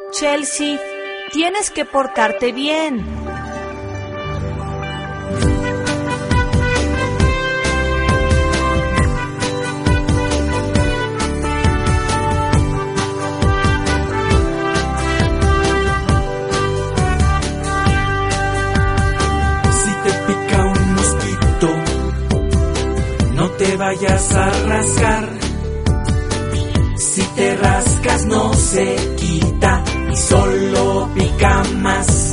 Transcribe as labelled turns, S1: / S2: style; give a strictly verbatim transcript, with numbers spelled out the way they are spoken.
S1: Chelsea, tienes que portarte bien.
S2: Si te pica un mosquito, no te vayas a rascar. Si te rascas no se quita y solo pica más.